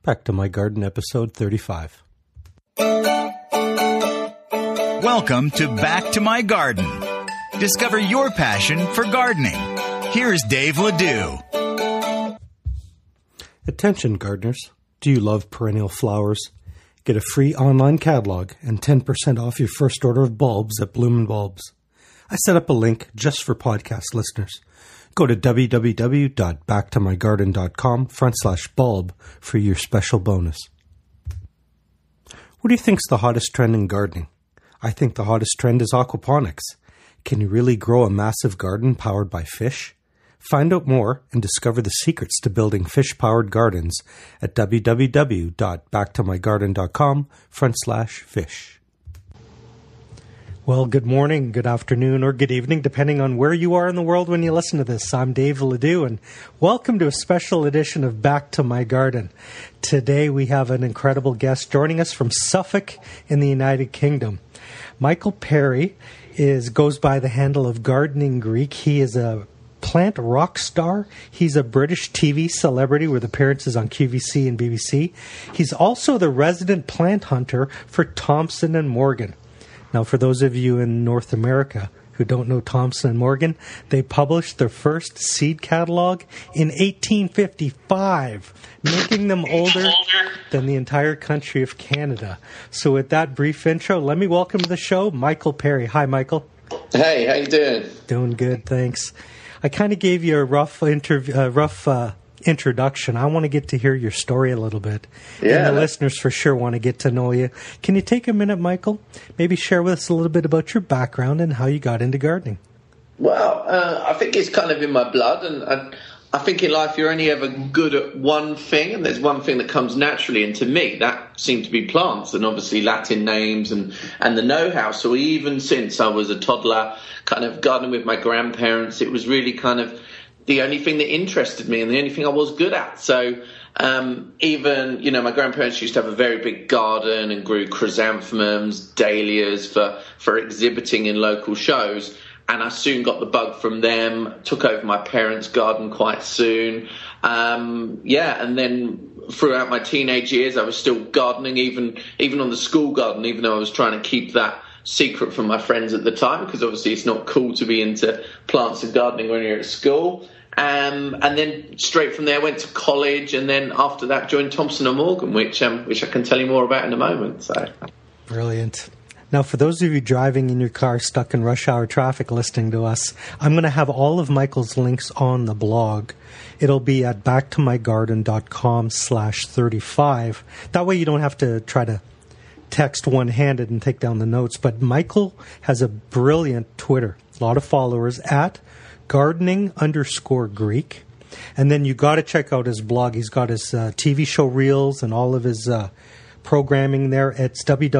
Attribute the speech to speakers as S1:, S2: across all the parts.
S1: Back to My Garden, episode 35.
S2: Welcome to Back to My Garden. Discover your passion for gardening. Here's Dave Ledoux.
S1: Attention, gardeners. Do you love perennial flowers? Get a free online catalog and 10% off your first order of bulbs at Bloom & Bulbs. I set up a link just for podcast listeners. Go to www.backtomygarden.com/bulb for your special bonus. What do you think's the hottest trend in gardening? I think the hottest trend is aquaponics. Can you really grow a massive garden powered by fish? Find out more and discover the secrets to building fish-powered gardens at www.backtomygarden.com/fish. Well, good morning, good afternoon, or good evening, depending on where you are in the world when you listen to this. I'm Dave Ledoux, and welcome to a special edition of Back to My Garden. Today we have an incredible guest joining us from Suffolk in the United Kingdom. Michael Perry goes by the handle of Gardening Greek. He is a plant rock star. He's a British TV celebrity with appearances on QVC and BBC. He's also the resident plant hunter for Thompson & Morgan. Now, for those of you in North America who don't know Thompson & Morgan, they published their first seed catalog in 1855, making them older than the entire country of Canada. So with that brief intro, let me welcome to the show Michael Perry. Hi, Michael.
S3: Hey, how you doing?
S1: Doing good, thanks. I kind of gave you a rough introduction. I want to get to hear your story a little bit.
S3: Yeah.
S1: And the listeners for sure want to get to know you. Can you take a minute, Michael? Maybe share with us a little bit about your background and how you got into gardening.
S3: Well, I think it's kind of in my blood, and I think in life you're only ever good at one thing, and there's one thing that comes naturally, and to me that seemed to be plants, and obviously Latin names and the know-how. So even since I was a toddler, kind of gardening with my grandparents, it was really kind of the only thing that interested me and the only thing I was good at. So even, my grandparents used to have a very big garden and grew chrysanthemums, dahlias for exhibiting in local shows. And I soon got the bug from them, took over my parents' garden quite soon. And then throughout my teenage years, I was still gardening, even on the school garden, even though I was trying to keep that secret from my friends at the time, because obviously it's not cool to be into plants and gardening when you're at school. And then straight from there went to college, and then after that joined Thompson & Morgan, which I can tell you more about in a moment. So
S1: brilliant. Now, for those of you driving in your car stuck in rush hour traffic listening to us, I'm going to have all of Michael's links on the blog. It'll be at backtomygarden.com/35. That way you don't have to try to text one-handed and take down the notes. But Michael has a brilliant Twitter, a lot of followers, at gardening_Greek. And then you got to check out his blog. He's got his TV show reels and all of his programming there. It's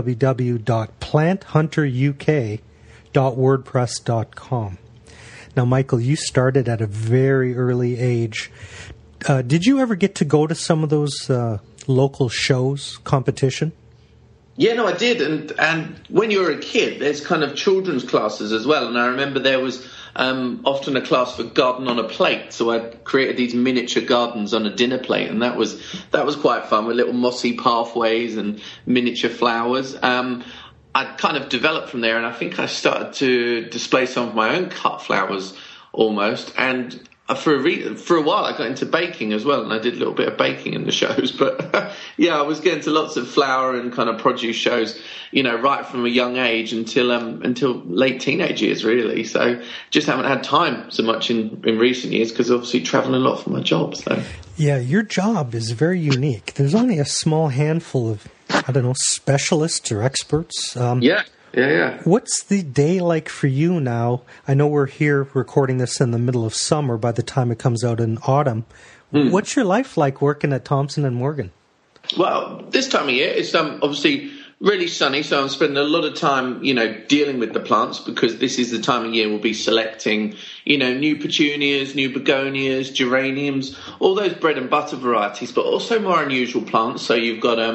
S1: www.planthunteruk.wordpress.com. Now, Michael, you started at a very early age. Did you ever get to go to some of those local shows, competition?
S3: Yeah, no, I did. And when you were a kid, there's kind of children's classes as well. And I remember there was often a class for garden on a plate. So I created these miniature gardens on a dinner plate. And that was quite fun, with little mossy pathways and miniature flowers. I kind of developed from there, and I think I started to display some of my own cut flowers almost. And for a while I got into baking as well, and I did a little bit of baking in the shows. But yeah, I was getting to lots of flower and kind of produce shows, right from a young age until late teenage years, really. So just haven't had time so much in recent years, because obviously traveling a lot for my job. So
S1: yeah, your job is very unique. There's only a small handful of, specialists or experts.
S3: Yeah.
S1: What's the day like for you now? I know we're here recording this in the middle of summer. By the time it comes out in autumn, What's your life like working at Thompson & Morgan?
S3: Well, this time of year, it's obviously really sunny, so I'm spending a lot of time, dealing with the plants, because this is the time of year we'll be selecting, new petunias, new begonias, geraniums, all those bread and butter varieties, but also more unusual plants. So you've got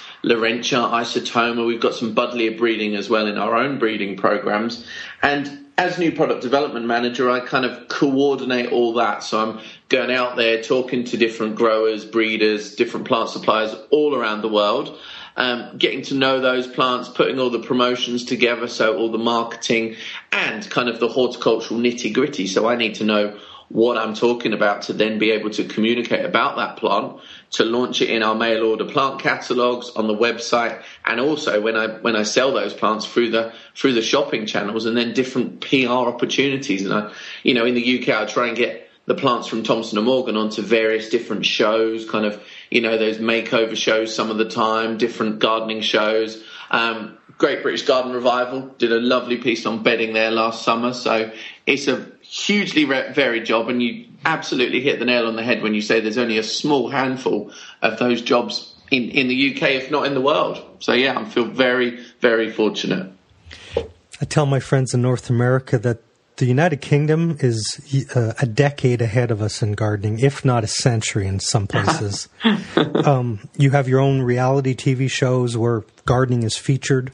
S3: Laurentia, Isotoma. We've got some Buddleia breeding as well in our own breeding programs. And as new product development manager, I kind of coordinate all that. So I'm going out there talking to different growers, breeders, different plant suppliers all around the world, getting to know those plants, putting all the promotions together, so all the marketing and kind of the horticultural nitty-gritty. So I need to know what I'm talking about to then be able to communicate about that plant, to launch it in our mail order plant catalogs on the website, and also when I sell those plants through the shopping channels, and then different PR opportunities. And in the UK, I try and get the plants from Thompson & Morgan onto various different shows, kind of, those makeover shows some of the time, different gardening shows. Great British Garden Revival did a lovely piece on bedding there last summer. So it's a hugely varied job, and you absolutely hit the nail on the head when you say there's only a small handful of those jobs in the UK, if not in the world. So yeah, I feel very, very fortunate.
S1: I tell my friends in North America that the United Kingdom is a decade ahead of us in gardening, if not a century in some places. You have your own reality TV shows where gardening is featured.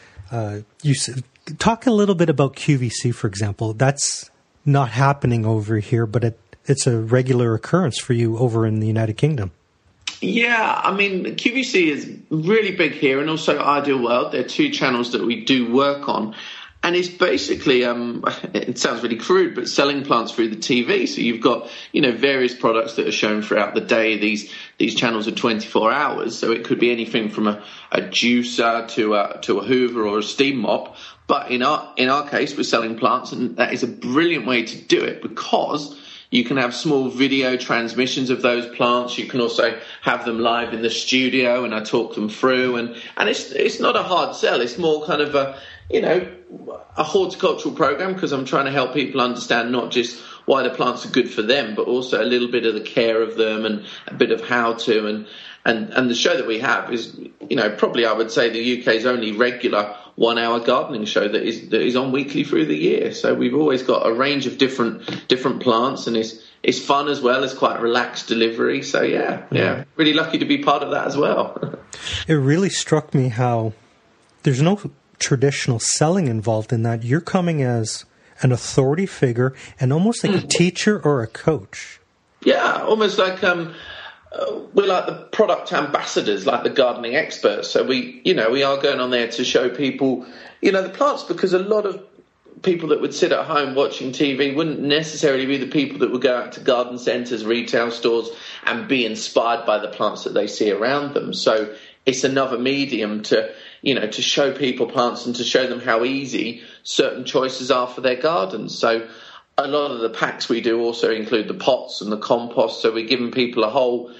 S1: Talk a little bit about QVC, for example. That's not happening over here, but it's a regular occurrence for you over in the United Kingdom.
S3: Yeah, I mean, QVC is really big here, and also Ideal World. They're two channels that we do work on. And it's basically, it sounds really crude, but selling plants through the TV. So you've got, various products that are shown throughout the day. These channels are 24 hours. So it could be anything from a juicer to a Hoover or a steam mop. But in our case, we're selling plants, and that is a brilliant way to do it, because you can have small video transmissions of those plants. You can also have them live in the studio, and I talk them through. And it's not a hard sell. It's more kind of a horticultural program, because I'm trying to help people understand not just why the plants are good for them, but also a little bit of the care of them and a bit of how to. And the show that we have is, probably I would say the UK's only regular 1 hour gardening show that is on weekly through the year. So we've always got a range of different plants, and it's fun as well. It's quite relaxed delivery. So yeah, really lucky to be part of that as well.
S1: It really struck me how there's no traditional selling involved in that. You're coming as an authority figure and almost like a teacher or a coach. Yeah,
S3: almost like we're like the product ambassadors, like the gardening experts. So we are going on there to show people, the plants, because a lot of people that would sit at home watching TV wouldn't necessarily be the people that would go out to garden centres, retail stores, and be inspired by the plants that they see around them. So it's another medium to show people plants and to show them how easy certain choices are for their gardens. So a lot of the packs we do also include the pots and the compost. So we're giving people a whole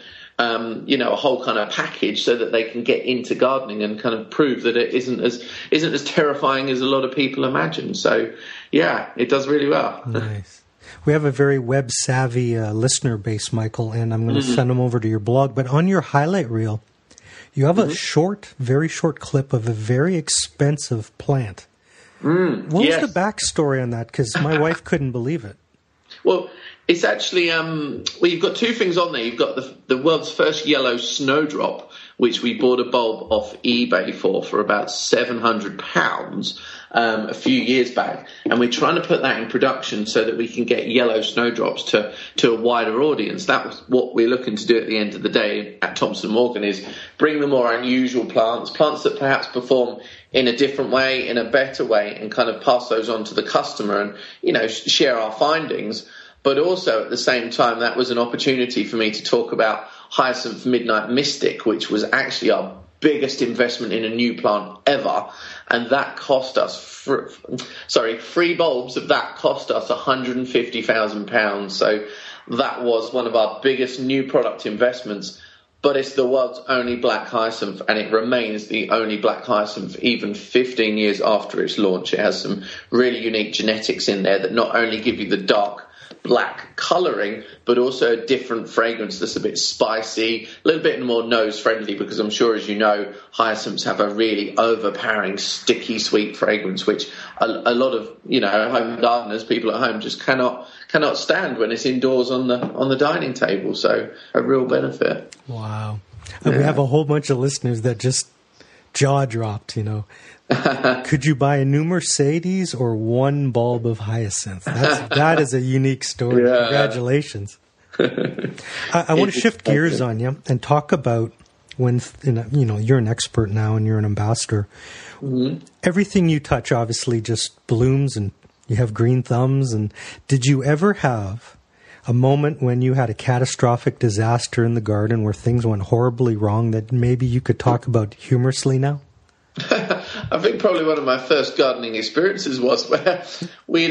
S3: kind of package so that they can get into gardening and kind of prove that it isn't as terrifying as a lot of people imagine. So yeah, it does really well.
S1: Nice. We have a very web savvy listener base, Michael, and I'm going to send them over to your blog. But on your highlight reel, you have a very short clip of a very expensive plant. What was the backstory on that? Because my wife couldn't believe it.
S3: Well, it's actually, you've got two things on there. You've got the world's first yellow snowdrop, which we bought a bulb off eBay for about £700 a few years back. And we're trying to put that in production so that we can get yellow snowdrops to a wider audience. That was what we're looking to do at the end of the day at Thompson & Morgan, is bring the more unusual plants that perhaps perform in a different way, in a better way, and kind of pass those on to the customer and, share our findings. But also at the same time, that was an opportunity for me to talk about Hyacinth Midnight Mystic, which was actually our biggest investment in a new plant ever. And that cost us, 3 bulbs of that cost us £150,000. So that was one of our biggest new product investments. But it's the world's only black hyacinth, and it remains the only black hyacinth even 15 years after its launch. It has some really unique genetics in there that not only give you the dark black colouring, but also a different fragrance that's a bit spicy, a little bit more nose friendly, because I'm sure, as you know, hyacinths have a really overpowering, sticky, sweet fragrance, which a lot of home gardeners, people at home, just cannot stand when it's indoors on the dining table. So a real benefit.
S1: Wow. We have a whole bunch of listeners that just jaw dropped, Could you buy a new Mercedes or one bulb of hyacinth? That is a unique story. Yeah. Congratulations. I want to shift gears on you and talk about when, you're an expert now and you're an ambassador. Mm-hmm. Everything you touch obviously just blooms and you have green thumbs. And did you ever have a moment when you had a catastrophic disaster in the garden where things went horribly wrong that maybe you could talk about humorously now?
S3: I think probably one of my first gardening experiences was where we'd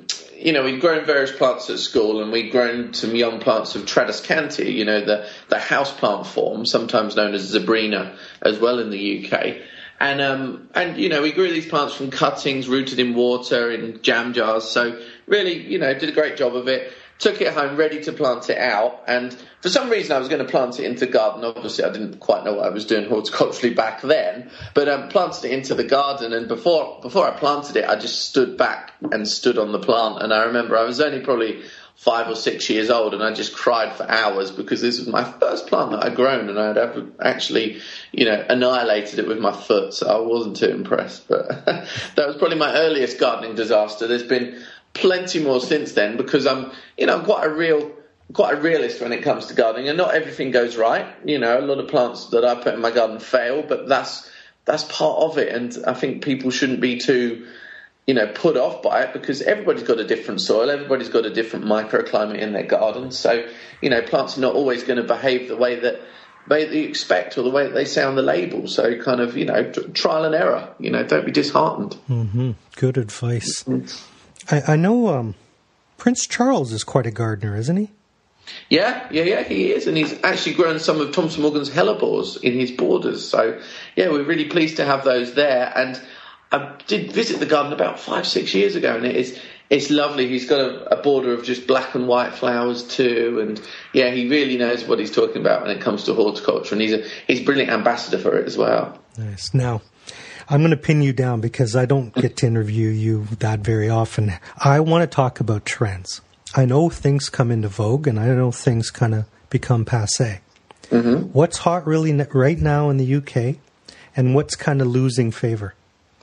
S3: grown various plants at school, and we'd grown some young plants of Tradescantia, the house plant form, sometimes known as Zebrina, as well in the UK. And we grew these plants from cuttings rooted in water in jam jars. So really, did a great job of it. Took it home, ready to plant it out, and for some reason I was going to plant it into the garden. Obviously, I didn't quite know what I was doing horticulturally back then, but planted it into the garden. And before I planted it, I just stood back and stood on the plant. And I remember I was only probably 5 or 6 years old, and I just cried for hours because this was my first plant that I'd grown, and I'd ever actually, annihilated it with my foot. So I wasn't too impressed. But that was probably my earliest gardening disaster. There's been plenty more since then because I'm quite a realist when it comes to gardening, and not everything goes right. A lot of plants that I put in my garden fail, but that's part of it. And I think people shouldn't be too, put off by it because everybody's got a different soil, everybody's got a different microclimate in their garden. So, plants are not always going to behave the way that you expect or the way that they say on the label. So kind of, trial and error, don't be disheartened.
S1: Mm-hmm. Good advice. Mm-hmm. I know Prince Charles is quite a gardener, isn't he?
S3: Yeah, he is. And he's actually grown some of Thompson Morgan's hellebores in his borders. So, yeah, we're really pleased to have those there. And I did visit the garden about 5-6 years ago, and it's lovely. He's got a border of just black and white flowers too. And, yeah, he really knows what he's talking about when it comes to horticulture. And he's a brilliant ambassador for it as well.
S1: Nice. Now, I'm going to pin you down because I don't get to interview you that very often. I want to talk about trends. I know things come into vogue, and I know things kind of become passé. Mm-hmm. What's hot really right now in the UK, and what's kind of losing favor?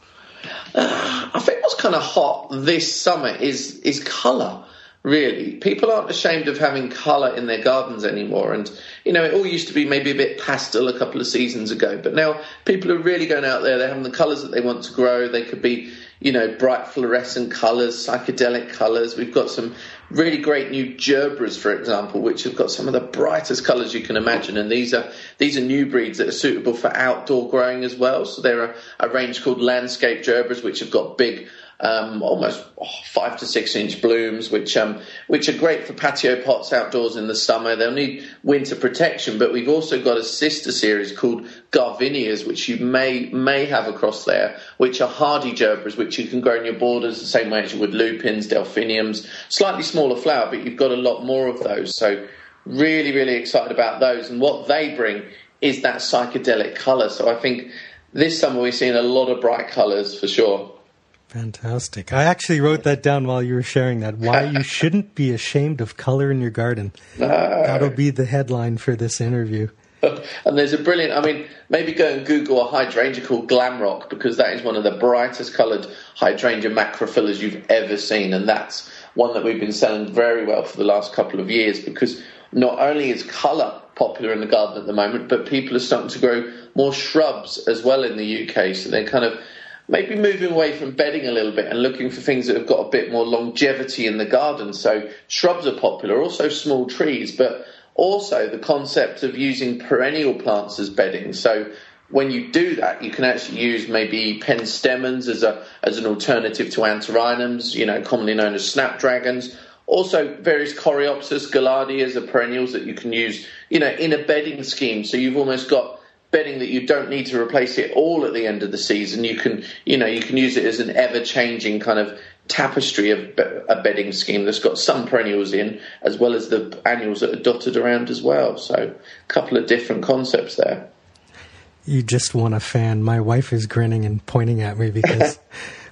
S3: I think what's kind of hot this summer is colour. Really, people aren't ashamed of having colour in their gardens anymore. And, it all used to be maybe a bit pastel a couple of seasons ago. But now people are really going out there. They're having the colours that they want to grow. They could be, bright fluorescent colours, psychedelic colours. We've got some really great new gerbras, for example, which have got some of the brightest colours you can imagine. And these are new breeds that are suitable for outdoor growing as well. So they're a range called landscape gerbras, which have got big, almost 5 to 6 inch blooms, which are great for patio pots outdoors in the summer. They'll need winter protection, but we've also got a sister series called Garvinias, which you may have across there, which are hardy gerbras, which you can grow in your borders the same way as you would lupins, delphiniums, slightly smaller flower, but you've got a lot more of those. So really, really excited about those. And what they bring is that psychedelic colour. So I think this summer we're seeing a lot of bright colours for sure.
S1: Fantastic. I actually wrote that down while you were sharing that. Why you shouldn't be ashamed of color in your garden. That'll be the headline for this interview.
S3: And there's a brilliant, maybe go and Google a hydrangea called Glamrock, because that is one of the brightest coloured hydrangea macrophyllars you've ever seen. And that's one that we've been selling very well for the last couple of years, because not only is colour popular in the garden at the moment, but people are starting to grow more shrubs as well in the UK. So they're kind of maybe moving away from bedding a little bit and looking for things that have got a bit more longevity in the garden. So shrubs are popular, also small trees, but also the concept of using perennial plants as bedding. So when you do that, you can actually use maybe penstemons as an alternative to antirrhinums, commonly known as snapdragons. Also, various coreopsis, gaillardias are perennials that you can use, in a bedding scheme. So you've almost got bedding that you don't need to replace it all at the end of the season. You can use it as an ever-changing kind of tapestry of a bedding scheme that's got some perennials in, as well as the annuals that are dotted around as well. So a couple of different concepts there.
S1: You just won a fan. My wife is grinning and pointing at me because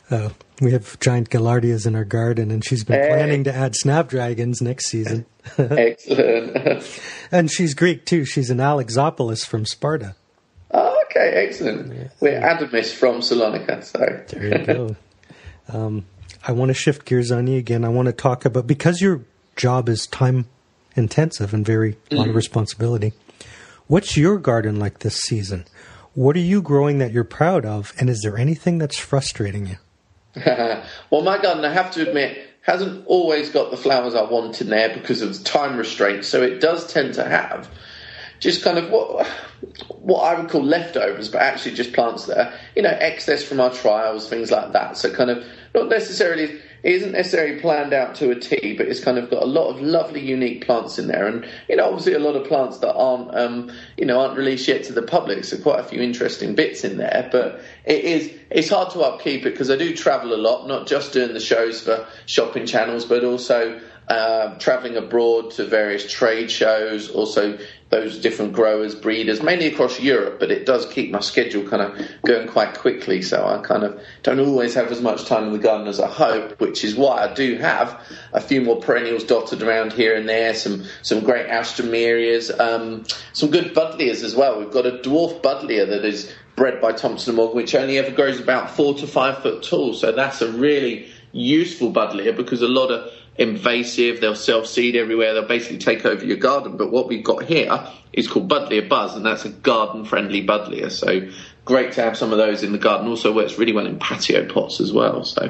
S1: we have giant gaillardias in our garden, and she's been planning to add snapdragons next season.
S3: Excellent.
S1: And she's Greek too. She's an Alexopoulos from Sparta.
S3: Oh, Okay, excellent. Yeah. We're Adamis from Salonika, so
S1: there you go. I want to shift gears on you again. I want to talk about, because your job is time intensive and a lot of responsibility. What's your garden like this season? What are you growing that you're proud of, and is there anything that's frustrating you?
S3: Well, my garden, I have to admit, hasn't always got the flowers I want in there because of time restraints, so it does tend to have just kind of what I would call leftovers, but actually just plants that are, excess from our trials, things like that. So kind of it isn't necessarily planned out to a T, but it's kind of got a lot of lovely, unique plants in there. And, obviously a lot of plants that aren't released yet to the public. So quite a few interesting bits in there. But it's hard to upkeep it because I do travel a lot, not just doing the shows for shopping channels, but also travelling abroad to various trade shows, also those different growers, breeders, mainly across Europe, but it does keep my schedule kind of going quite quickly, so I kind of don't always have as much time in the garden as I hope, which is why I do have a few more perennials dotted around here and there, some great Alstroemerias, some good Buddleias as well. We've got a dwarf Buddleia that is bred by Thompson & Morgan, which only ever grows about 4 to 5 foot tall, so that's a really useful Buddleia because a lot of invasive, they'll self-seed everywhere, they'll basically take over your garden. But what we've got here is called Buddleia Buzz, and that's a garden-friendly Buddleia. So great to have some of those in the garden. Also works really well in patio pots as well. So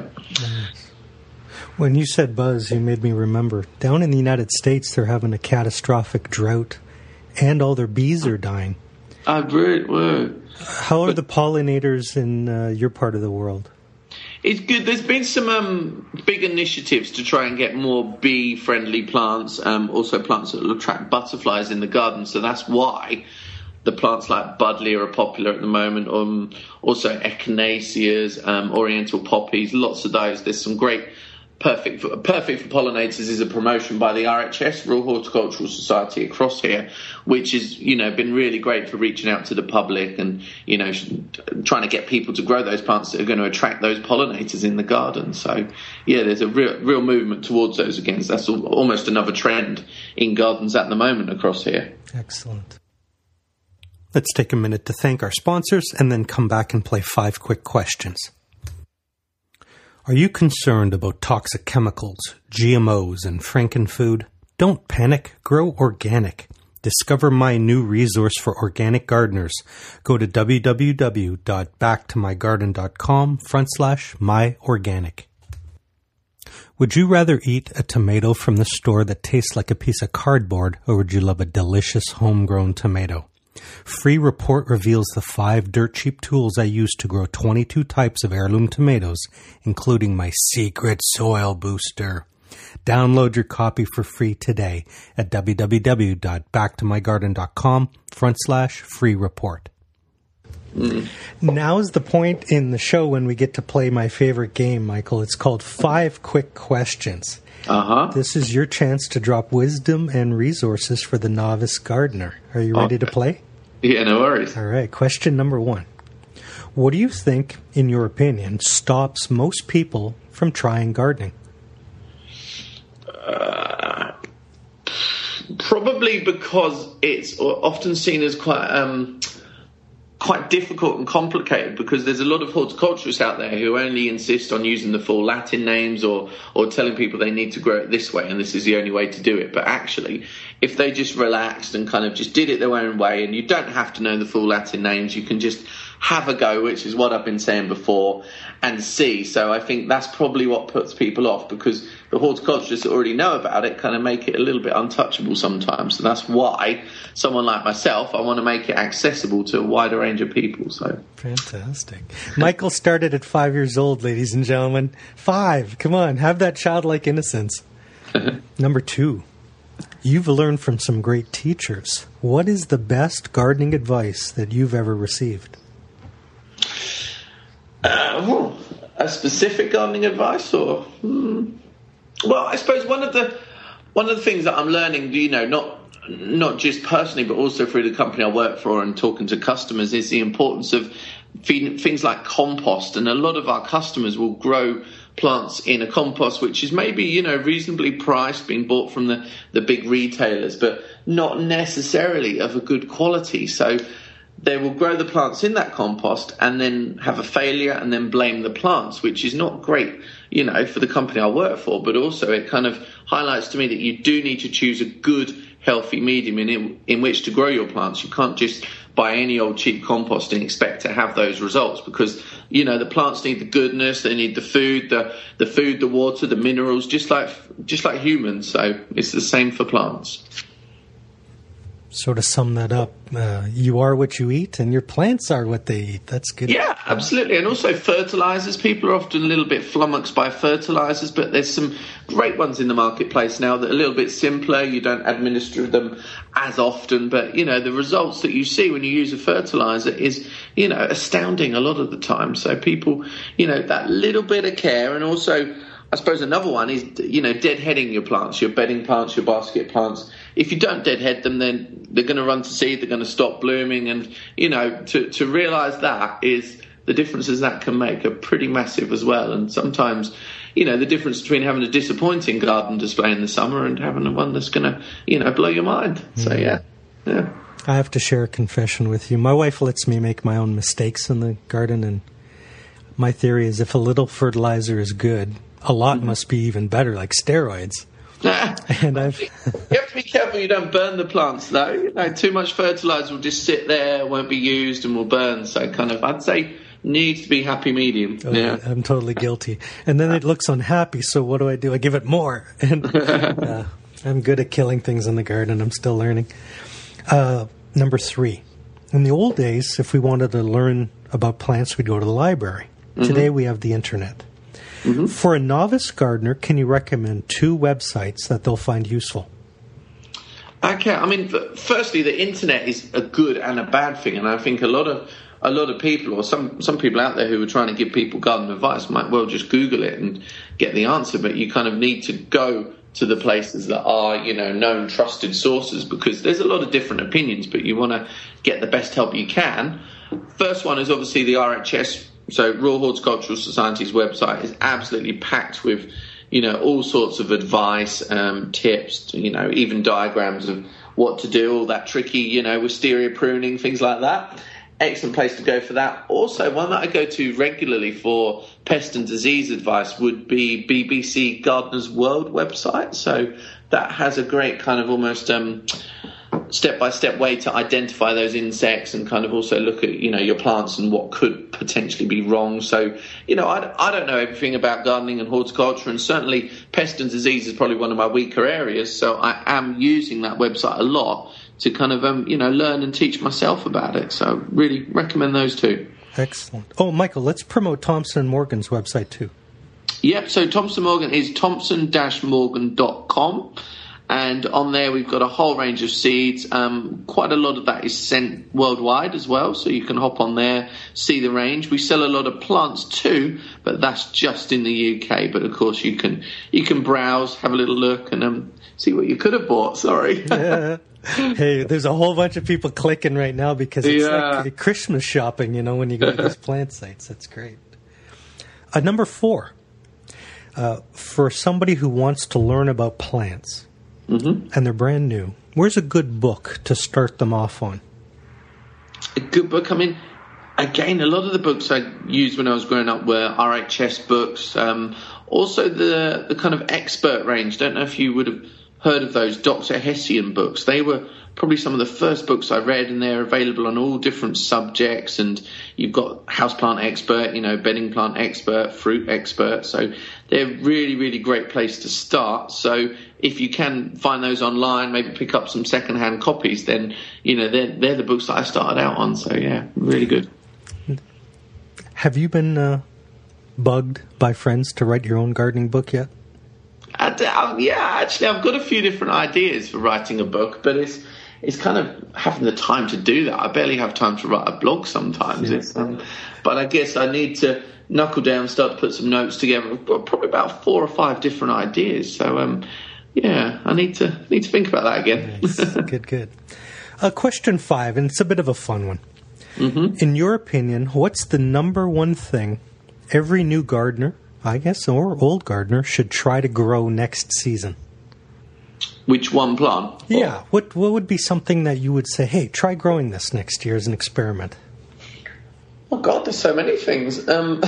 S1: when you said Buzz, you made me remember, down in the United States, they're having a catastrophic drought, and all their bees are dying.
S3: I really would.
S1: How are the pollinators in your part of the world?
S3: It's good. There's been some big initiatives to try and get more bee-friendly plants, also plants that will attract butterflies in the garden. So that's why the plants like Buddleia are popular at the moment. Also echinaceas, oriental poppies, lots of those. There's some great perfect for pollinators is a promotion by the RHS, Royal Horticultural Society across here, which has been really great for reaching out to the public and trying to get people to grow those plants that are going to attract those pollinators in the garden. So yeah, there's a real movement towards those again. So that's almost another trend in gardens at the moment across here.
S1: Excellent. Let's take a minute to thank our sponsors and then come back and play 5 quick questions. Are you concerned about toxic chemicals, GMOs, and frankenfood? Don't panic. Grow organic. Discover my new resource for organic gardeners. Go to www.backtomygarden.com/myorganic. Would you rather eat a tomato from the store that tastes like a piece of cardboard, or would you love a delicious homegrown tomato? Free Report reveals the 5 dirt cheap tools I use to grow 22 types of heirloom tomatoes, including my secret soil booster. Download your copy for free today at www.backtomygarden.com/free report. Now is the point in the show when we get to play my favorite game, Michael. It's called 5 Quick Questions. This is your chance to drop wisdom and resources for the novice gardener. Are you ready to play?
S3: Yeah, no worries.
S1: All right, question number 1. What do you think, in your opinion, stops most people from trying gardening?
S3: Probably because it's often seen as quite difficult and complicated, because there's a lot of horticulturists out there who only insist on using the full Latin names or telling people they need to grow it this way and this is the only way to do it. But actually, if they just relaxed and kind of just did it their own way, and you don't have to know the full Latin names, you can just have a go, which is what I've been saying before, and see. So I think that's probably what puts people off, because the horticulturists that already know about it kind of make it a little bit untouchable sometimes. So that's why someone like myself, I want to make it accessible to a wider range of people. So
S1: fantastic. Michael started at 5 years old, ladies and gentlemen. 5. Come on, have that childlike innocence. Number 2. You've learned from some great teachers. What is the best gardening advice that you've ever received?
S3: A specific gardening advice, or well, I suppose one of the things that I'm learning, not just personally, but also through the company I work for and talking to customers, is the importance of feeding things like compost. And a lot of our customers will grow plants in a compost which is maybe reasonably priced, being bought from the big retailers, but not necessarily of a good quality. So they will grow the plants in that compost and then have a failure and then blame the plants, which is not great, for the company I work for, but also it kind of highlights to me that you do need to choose a good, healthy medium in which to grow your plants. You can't just buy any old cheap compost and expect to have those results, because the plants need the goodness, they need the food, the water, the minerals, just like humans. So it's the same for plants.
S1: So to sum that up, you are what you eat, and your plants are what they eat. That's good.
S3: Yeah, absolutely. And also fertilizers. People are often a little bit flummoxed by fertilizers, but there's some great ones in the marketplace now that are a little bit simpler. You don't administer them as often, but, the results that you see when you use a fertilizer is, astounding a lot of the time. So people, that little bit of care, and also I suppose another one is, deadheading your plants, your bedding plants, your basket plants. If you don't deadhead them, then they're going to run to seed, they're going to stop blooming. And, to realise that is the differences that can make are pretty massive as well. And sometimes, the difference between having a disappointing garden display in the summer and having one that's going to, blow your mind. So, yeah.
S1: I have to share a confession with you. My wife lets me make my own mistakes in the garden, and my theory is if a little fertilizer is good, a lot must be even better, like steroids. And
S3: you have to be careful you don't burn the plants, though. Too much fertilizer will just sit there, won't be used, and will burn. So I'd say needs to be happy medium.
S1: Oh, yeah, I'm totally guilty. And then it looks unhappy, so what do? I give it more. And I'm good at killing things in the garden. I'm still learning. Number 3. In the old days, if we wanted to learn about plants, we'd go to the library. Mm-hmm. Today we have the internet. Mm-hmm. For a novice gardener, can you recommend 2 websites that they'll find useful?
S3: Okay, I mean, firstly, the internet is a good and a bad thing, and I think a lot of people, or some people out there who are trying to give people garden advice, might well just Google it and get the answer. But you kind of need to go to the places that are, known, trusted sources, because there's a lot of different opinions, but you want to get the best help you can. First one is obviously the RHS. So Royal Horticultural Society's website is absolutely packed with, all sorts of advice, tips, even diagrams of what to do, all that tricky, wisteria pruning, things like that. Excellent place to go for that. Also, one that I go to regularly for pest and disease advice would be BBC Gardener's World website. So that has a great kind of almost step-by-step way to identify those insects and kind of also look at, your plants and what could potentially be wrong. So, I don't know everything about gardening and horticulture, and certainly pest and disease is probably one of my weaker areas. So I am using that website a lot to kind of, learn and teach myself about it. So really recommend those 2.
S1: Excellent. Oh, Michael, let's promote Thompson & Morgan's website too.
S3: Yep, so Thompson & Morgan is thompson-morgan.com. And on there, we've got a whole range of seeds. Quite a lot of that is sent worldwide as well, so you can hop on there, see the range. We sell a lot of plants too, but that's just in the UK. But of course, you can browse, have a little look, and see what you could have bought. Sorry.
S1: Yeah. Hey, there's a whole bunch of people clicking right now because it's like Christmas shopping, when you go to these plant sites. That's great. Number 4, for somebody who wants to learn about plants. Mm-hmm. And they're brand new, where's a good book to start them off on?
S3: A good book? I mean, again, a lot of the books I used when I was growing up were RHS books. Also, the kind of expert range. Don't know if you would have heard of those Dr. Hessian books. They were probably some of the first books I read, and they're available on all different subjects. And you've got houseplant expert, bedding plant expert, fruit expert. So they're really, really great place to start. So if you can find those online, maybe pick up some secondhand copies, then, they're the books that I started out on. So, yeah, really good.
S1: Have you been bugged by friends to write your own gardening book yet?
S3: Yeah, actually, I've got a few different ideas for writing a book, but it's kind of having the time to do that. I barely have time to write a blog sometimes. Yeah. But I guess I need to knuckle down, start to put some notes together. I've got probably about 4 or 5 different ideas. So, I need to think about that again.
S1: Nice. Good. Question 5, and it's a bit of a fun one. Mm-hmm. In your opinion, what's the number one thing every new gardener, I guess, or old gardener, should try to grow next season?
S3: Which one plant?
S1: Yeah. What would be something that you would say, hey, try growing this next year as an experiment?
S3: Oh, God, there's so many things.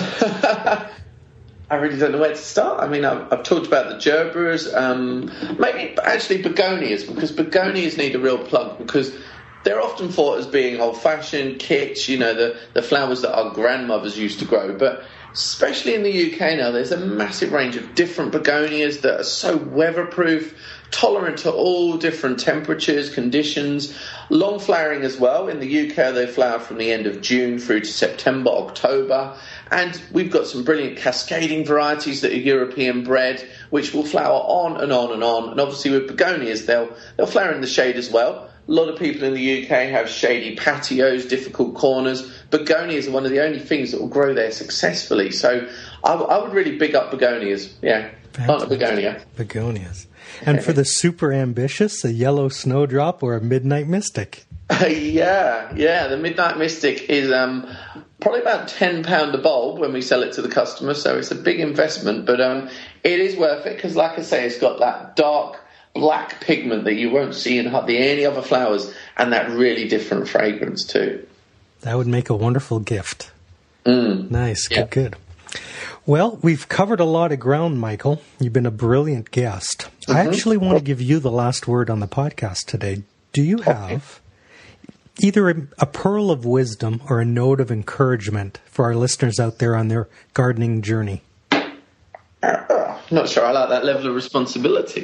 S3: I really don't know where to start. I mean, I've talked about the gerberas, maybe actually begonias, because begonias need a real plug, because they're often thought as being old-fashioned, kitsch, the flowers that our grandmothers used to grow. But especially in the UK now, there's a massive range of different begonias that are so weatherproof, tolerant to all different temperatures, conditions, long flowering as well. In the UK, they flower from the end of June through to September, October. And we've got some brilliant cascading varieties that are European bred, which will flower on and on and on. And obviously with begonias, they'll flower in the shade as well. A lot of people in the UK have shady patios, difficult corners. Begonias are one of the only things that will grow there successfully. So I would really big up begonias. Yeah, plant a begonia.
S1: Begonias. And for the super ambitious, a yellow snowdrop or a midnight mystic?
S3: Yeah. The midnight mystic is probably about £10 a bulb when we sell it to the customer. So it's a big investment, but it is worth it because, like I say, it's got that dark black pigment that you won't see in hardly any other flowers, and that really different fragrance too.
S1: That would make a wonderful gift. Nice. Yeah. Good. Well, we've covered a lot of ground, Michael. You've been a brilliant guest. I actually want to give you the last word on the podcast today. Do you have either a pearl of wisdom or a note of encouragement for our listeners out there on their gardening journey?
S3: Not sure I like that level of responsibility.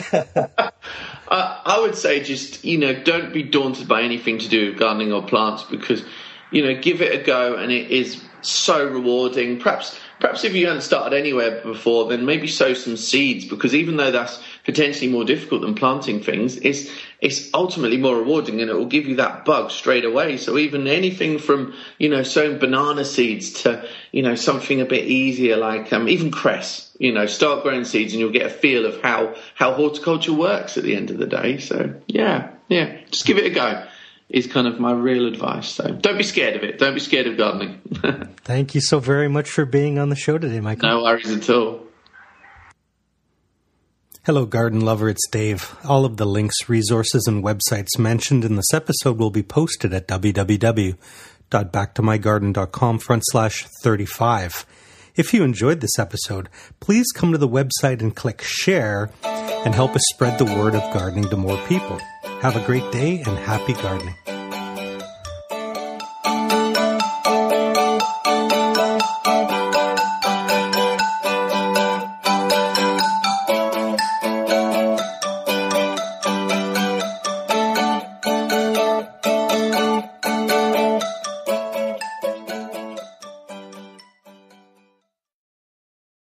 S3: I would say just, don't be daunted by anything to do with gardening or plants, because, give it a go, and it is so rewarding. Perhaps if you hadn't started anywhere before, then maybe sow some seeds, because even though that's potentially more difficult than planting things, it's ultimately more rewarding, and it will give you that bug straight away. So even anything from, sowing banana seeds to, something a bit easier like even cress, start growing seeds and you'll get a feel of how horticulture works at the end of the day. So yeah, just give it a go is kind of my real advice. So don't be scared of it. Don't be scared of gardening.
S1: Thank you so very much for being on the show today, Michael.
S3: No worries at all.
S2: Hello, garden lover. It's Dave. All of the links, resources, and websites mentioned in this episode will be posted at www.backtomygarden.com/35. If you enjoyed this episode, please come to the website and click share and help us spread the word of gardening to more people. Have a great day and happy gardening.